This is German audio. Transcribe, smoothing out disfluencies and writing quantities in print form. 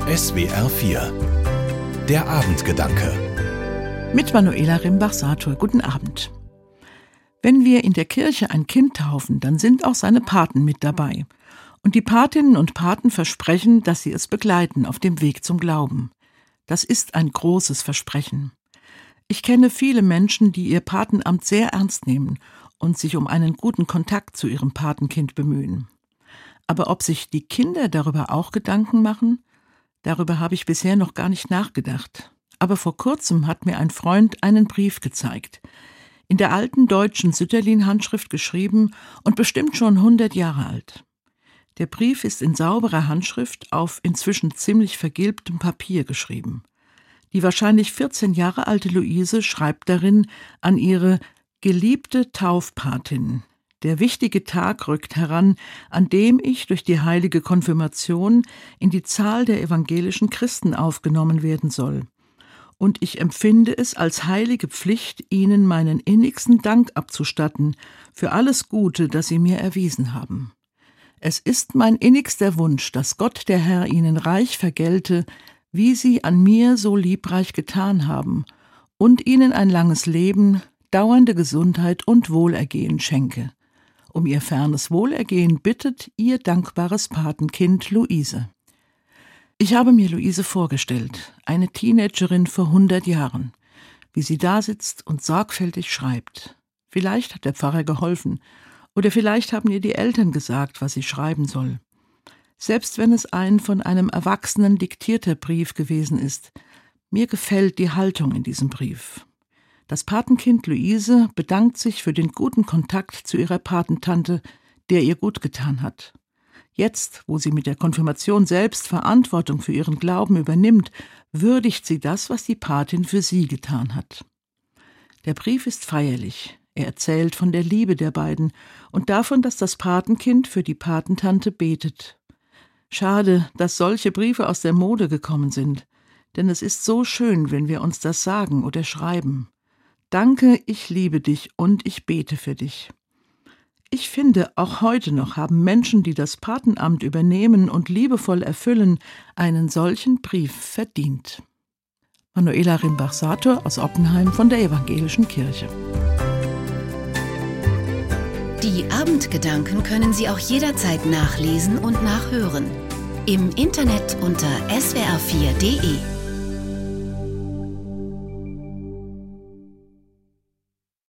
SWR 4 Der Abendgedanke Mit Manuela Rimbach-Sator. Guten Abend. Wenn wir in der Kirche ein Kind taufen, dann sind auch seine Paten mit dabei. Und die Patinnen und Paten versprechen, dass sie es begleiten auf dem Weg zum Glauben. Das ist ein großes Versprechen. Ich kenne viele Menschen, die ihr Patenamt sehr ernst nehmen und sich um einen guten Kontakt zu ihrem Patenkind bemühen. Aber ob sich die Kinder darüber auch Gedanken machen? Darüber habe ich bisher noch gar nicht nachgedacht. Aber vor kurzem hat mir ein Freund einen Brief gezeigt. In der alten deutschen Sütterlin-Handschrift geschrieben und bestimmt schon 100 Jahre alt. Der Brief ist in sauberer Handschrift auf inzwischen ziemlich vergilbtem Papier geschrieben. Die wahrscheinlich 14 Jahre alte Luise schreibt darin an ihre geliebte Taufpatin. Der wichtige Tag rückt heran, an dem ich durch die heilige Konfirmation in die Zahl der evangelischen Christen aufgenommen werden soll. Und ich empfinde es als heilige Pflicht, Ihnen meinen innigsten Dank abzustatten für alles Gute, das Sie mir erwiesen haben. Es ist mein innigster Wunsch, dass Gott der Herr Ihnen reich vergelte, wie Sie an mir so liebreich getan haben, und Ihnen ein langes Leben, dauernde Gesundheit und Wohlergehen schenke. Um Ihr fernes Wohlergehen bittet Ihr dankbares Patenkind Luise. Ich habe mir Luise vorgestellt, eine Teenagerin vor 100 Jahren, wie sie da sitzt und sorgfältig schreibt. Vielleicht hat der Pfarrer geholfen, oder vielleicht haben ihr die Eltern gesagt, was sie schreiben soll. Selbst wenn es ein von einem Erwachsenen diktierter Brief gewesen ist, mir gefällt die Haltung in diesem Brief. Das Patenkind Luise bedankt sich für den guten Kontakt zu ihrer Patentante, der ihr gut getan hat. Jetzt, wo sie mit der Konfirmation selbst Verantwortung für ihren Glauben übernimmt, würdigt sie das, was die Patin für sie getan hat. Der Brief ist feierlich. Er erzählt von der Liebe der beiden und davon, dass das Patenkind für die Patentante betet. Schade, dass solche Briefe aus der Mode gekommen sind, denn es ist so schön, wenn wir uns das sagen oder schreiben. Danke, ich liebe dich und ich bete für dich. Ich finde, auch heute noch haben Menschen, die das Patenamt übernehmen und liebevoll erfüllen, einen solchen Brief verdient. Manuela Rimbach-Sator aus Oppenheim von der Evangelischen Kirche. Die Abendgedanken können Sie auch jederzeit nachlesen und nachhören. Im Internet unter swr4.de.